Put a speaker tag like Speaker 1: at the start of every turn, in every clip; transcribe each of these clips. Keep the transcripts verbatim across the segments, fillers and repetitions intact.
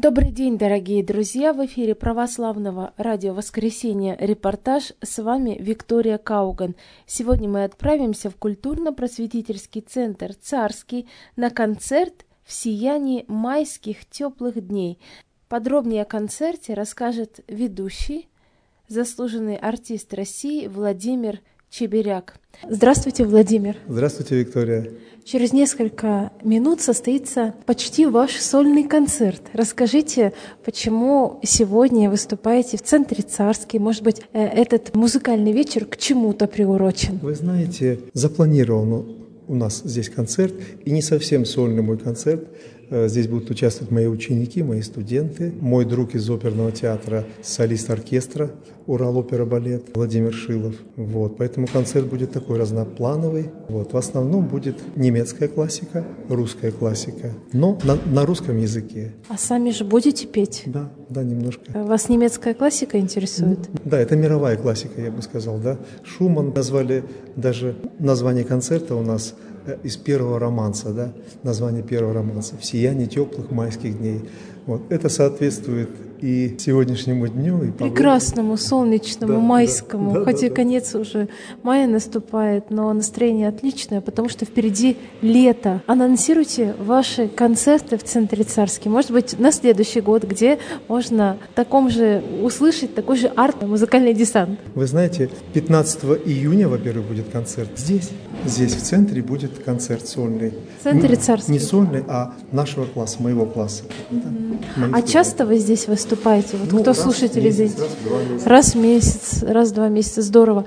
Speaker 1: Добрый день, дорогие друзья! В эфире православного радио «Воскресенье» репортаж. С вами Виктория Кауган. Сегодня мы отправимся в культурно-просветительский центр «Царский» на концерт в сиянии майских теплых дней. Подробнее о концерте расскажет ведущий, заслуженный артист России Владимир Чеберяк. Здравствуйте, Владимир.
Speaker 2: Здравствуйте, Виктория.
Speaker 1: Через несколько минут состоится почти ваш сольный концерт. Расскажите, почему сегодня выступаете в центре «Царский»? Может быть, этот музыкальный вечер к чему-то приурочен?
Speaker 2: Вы знаете, запланирован у нас здесь концерт, и не совсем сольный мой концерт. Здесь будут участвовать мои ученики, мои студенты, мой друг из оперного театра, солист оркестра Урал-опера-балет Владимир Шилов. Вот, поэтому концерт будет такой разноплановый. Вот, в основном будет немецкая классика, русская классика, но на, на русском языке.
Speaker 1: А сами же будете петь?
Speaker 2: Да, да, немножко.
Speaker 1: Вас немецкая классика интересует?
Speaker 2: Да, это мировая классика, я бы сказал, да. Шуман назвали даже название концерта у нас из первого романса, да, название первого романса «В сиянии теплых майских дней». Вот. Это соответствует и сегодняшнему дню, и погоде.
Speaker 1: Прекрасному, солнечному,
Speaker 2: да,
Speaker 1: майскому.
Speaker 2: Да, да,
Speaker 1: Хоть
Speaker 2: да,
Speaker 1: и
Speaker 2: да.
Speaker 1: конец уже мая наступает, но настроение отличное, потому что впереди лето. Анонсируйте ваши концерты в центре «Царский». Может быть, на следующий год, где можно таком же услышать такой же арт-музыкальный десант.
Speaker 2: Вы знаете, пятнадцатого июня, во-первых, будет концерт здесь. Здесь, в центре, будет концерт сольный.
Speaker 1: В центре «Царский».
Speaker 2: Не сольный, а нашего класса, моего класса.
Speaker 1: Mm-hmm.
Speaker 2: Да,
Speaker 1: а часто вы здесь выступаете? Вот
Speaker 2: ну,
Speaker 1: кто
Speaker 2: раз
Speaker 1: слушатели
Speaker 2: в месяц,
Speaker 1: здесь?
Speaker 2: Раз в два месяца.
Speaker 1: Раз в месяц, раз в два месяца. Здорово.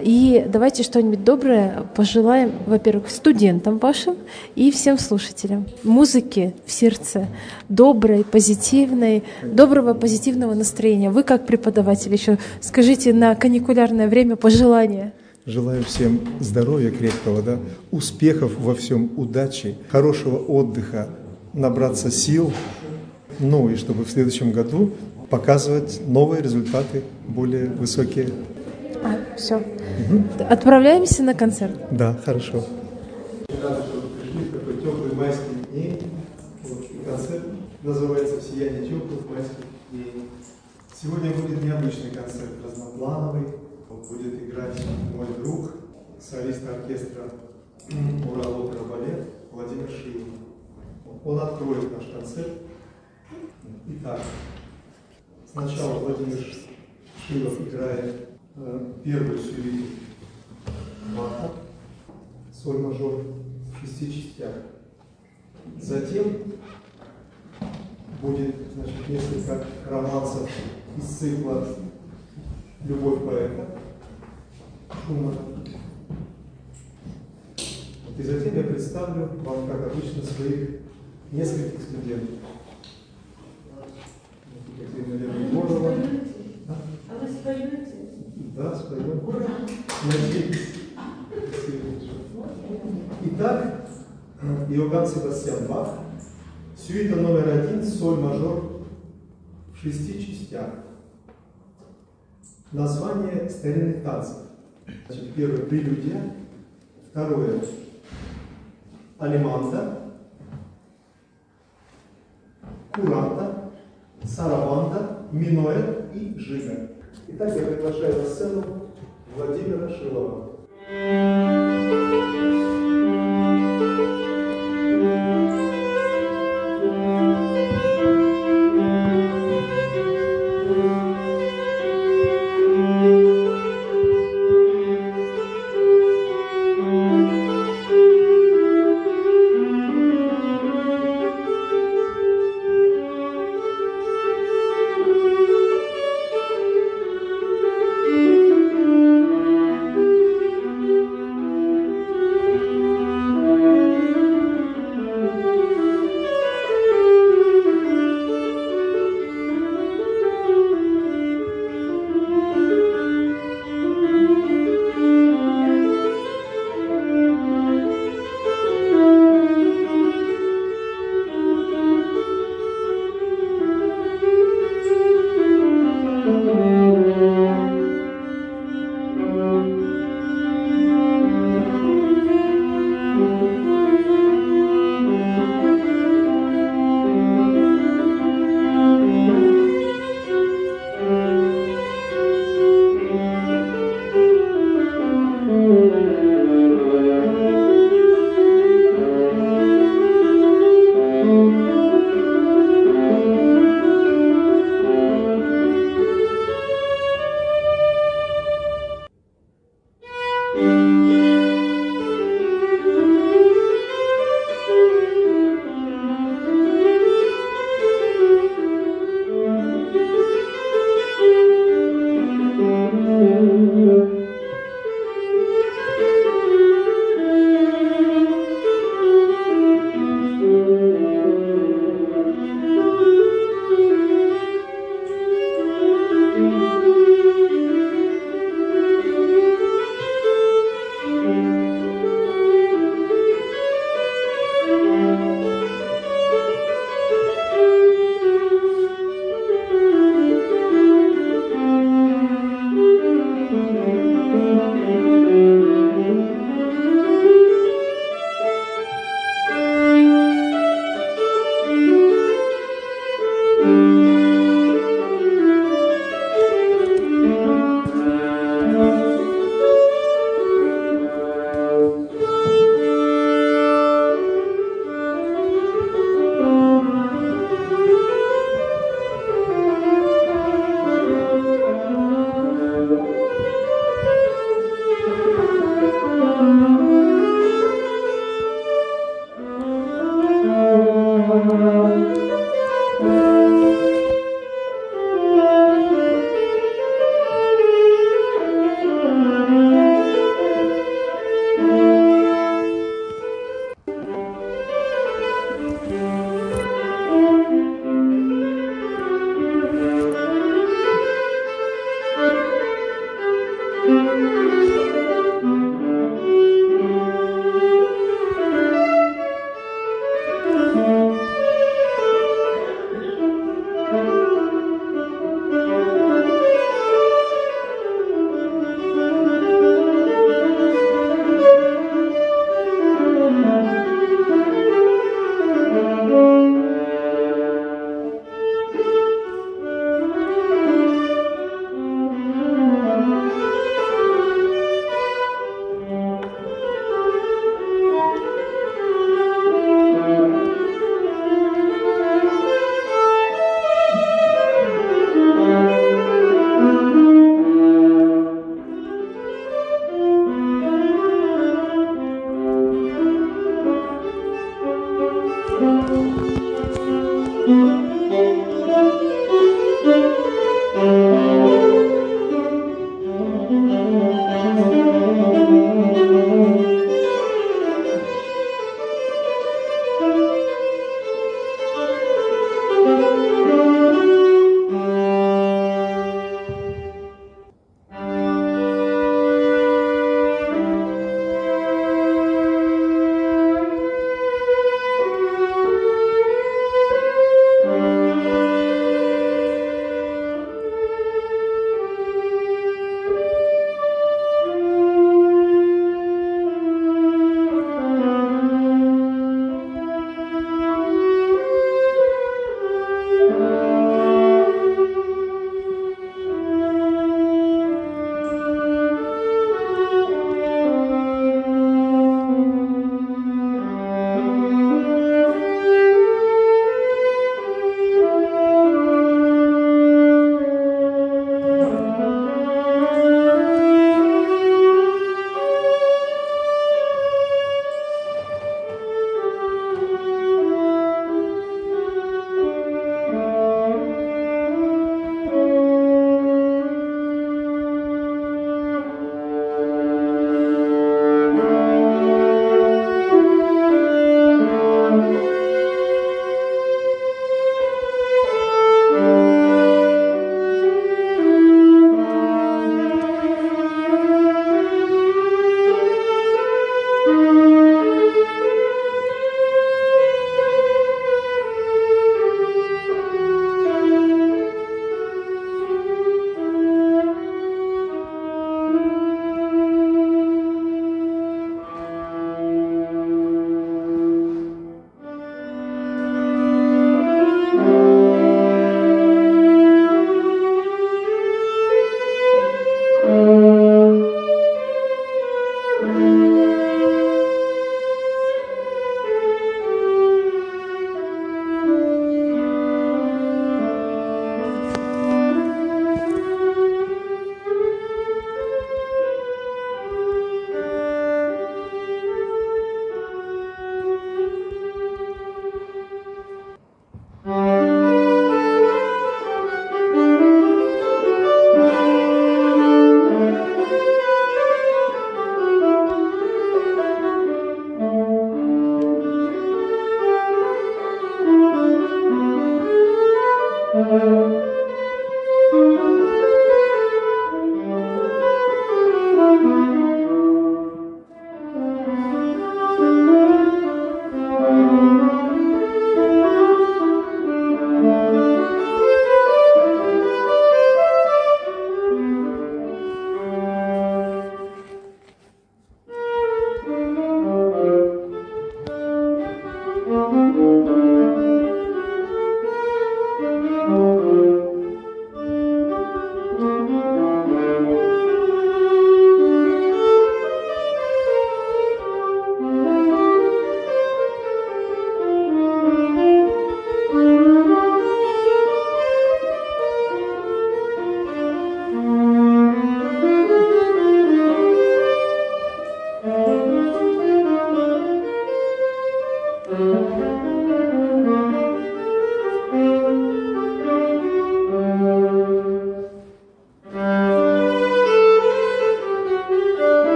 Speaker 1: И давайте что-нибудь доброе пожелаем, во-первых, студентам вашим и всем слушателям. Музыки в сердце, доброй, позитивной, доброго, позитивного настроения. Вы как преподаватель еще скажите на каникулярное время пожелания.
Speaker 2: Желаю всем здоровья крепкого, да, успехов во всем, удачи, хорошего отдыха, набраться сил, ну и чтобы в следующем году показывать новые результаты, более высокие.
Speaker 1: А, все. Угу. Отправляемся на концерт.
Speaker 2: Да, хорошо. Рады, что вы пришли в такой теплый майский день. Вот, и концерт называется «В сиянии теплых майских дней». Сегодня будет необычный концерт, разноплановый. Будет играть мой друг, солист оркестра Урал-опера-балет Владимир Шилов. Он откроет наш концерт. Итак, сначала Владимир Шилов играет э, первую сюиту Баха, соль мажор в шести частях. Затем будет, значит, несколько романсов из цикла «Любовь поэта» Шумана. И затем я представлю вам, как обычно, своих нескольких студентов. Екатерина Егорова. А?
Speaker 3: а вы споете?
Speaker 2: Да, споем.
Speaker 3: Ура!
Speaker 2: Надеюсь. Итак, Иоганн Себастьян Бах, сюита номер один, соль мажор в шести частях. Название старинных танцев. Значит, первое – прелюдия, второе – алеманда, куранта, сарабанда, минуэт и жига. Итак, я приглашаю на сцену Владимира Шилова.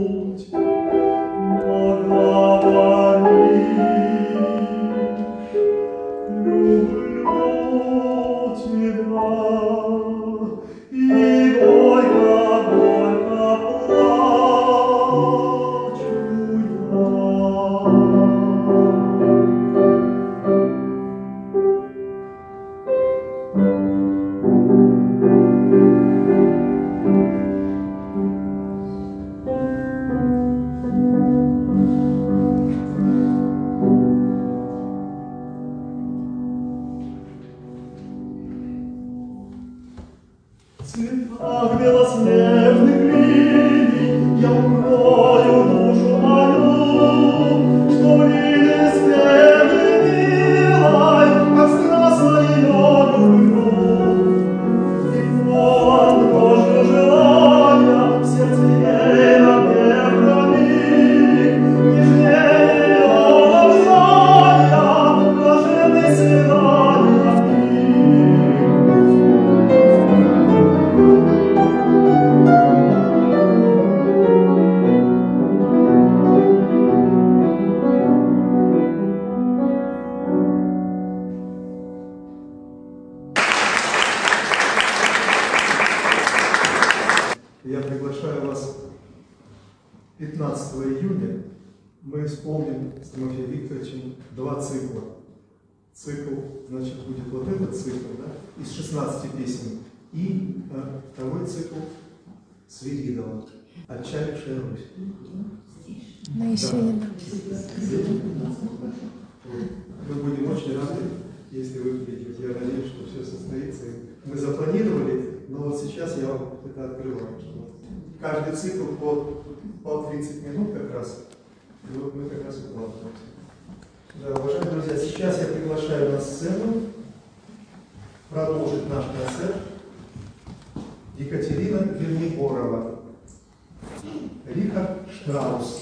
Speaker 3: цветах белоснежных линий я укрою душу мою, что в лилии спелой милой, как страстно ее люблю. И полон дрожью желания в сердце ей напев проник, нежнее ее ласкания, блаженный свидания миг.
Speaker 2: Я приглашаю вас пятнадцатого июня. Мы исполним с Тимофеем Викторовичем два цикла. Цикл, значит, будет вот этот цикл, да, из шестнадцати песен. И а, второй цикл Свиридова «Отчаявшая Русь».
Speaker 1: На Есенина.
Speaker 2: Мы будем очень рады, если вы придете. Я надеюсь, что все состоится. Мы запланировали, но вот сейчас я вам это открываю. Каждый цикл по, по тридцать минут как раз. И вот мы как раз укладываемся. Да, уважаемые друзья, сейчас я приглашаю на сцену продолжить наш концерт Екатерина Вернигорова, Рихард Штраус.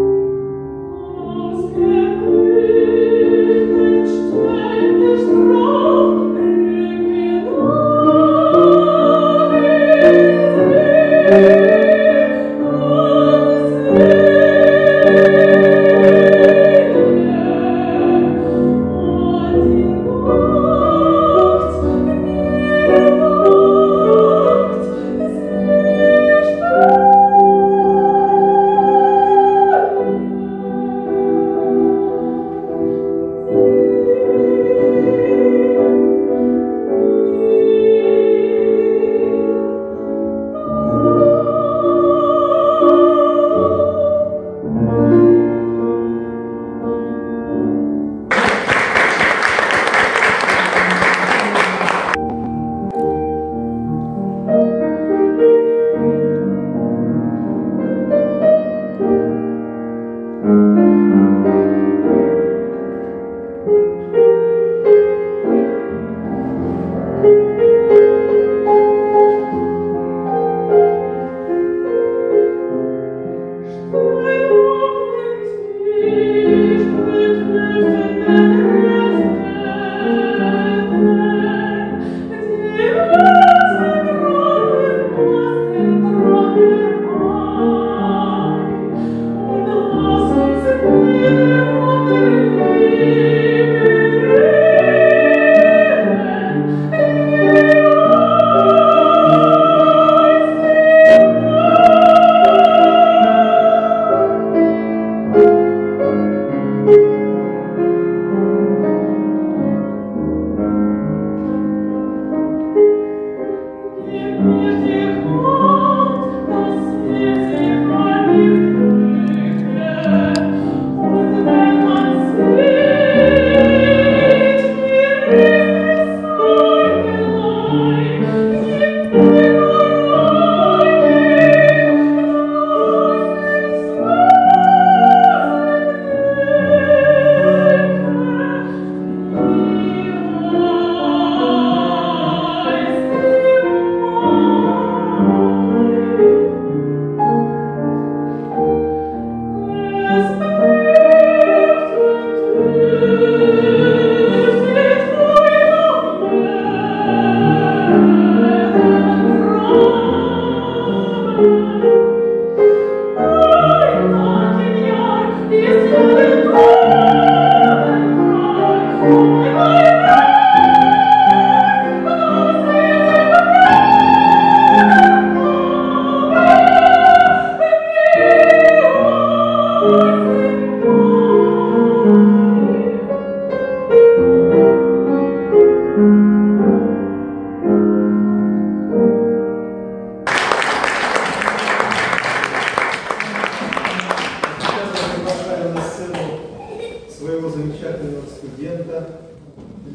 Speaker 3: Thank you.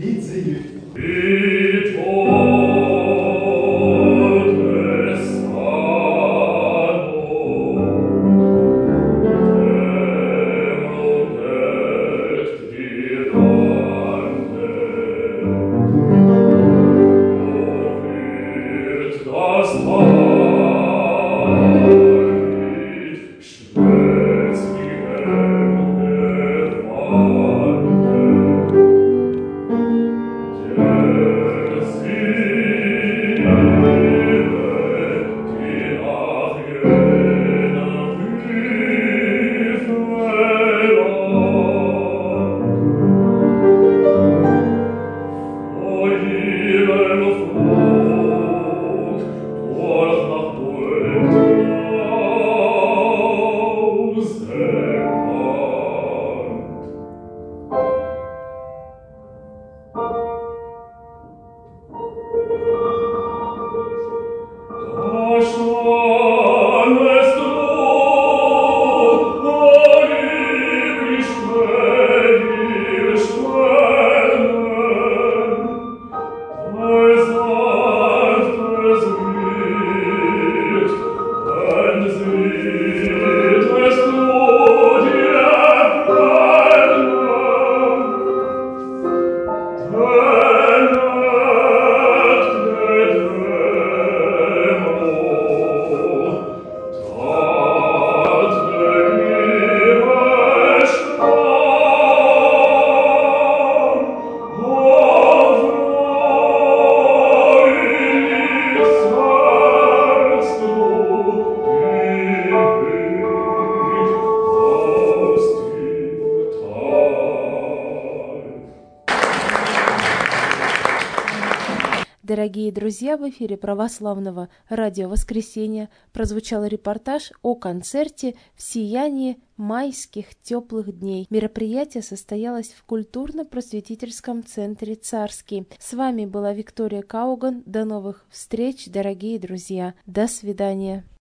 Speaker 2: Идзи Юфи.
Speaker 1: Дорогие друзья, в эфире православного радио «Воскресенье» прозвучал репортаж о концерте в сиянии майских теплых дней. Мероприятие состоялось в культурно-просветительском центре «Царский». С вами была Виктория Кауган. До новых встреч, дорогие друзья. До свидания.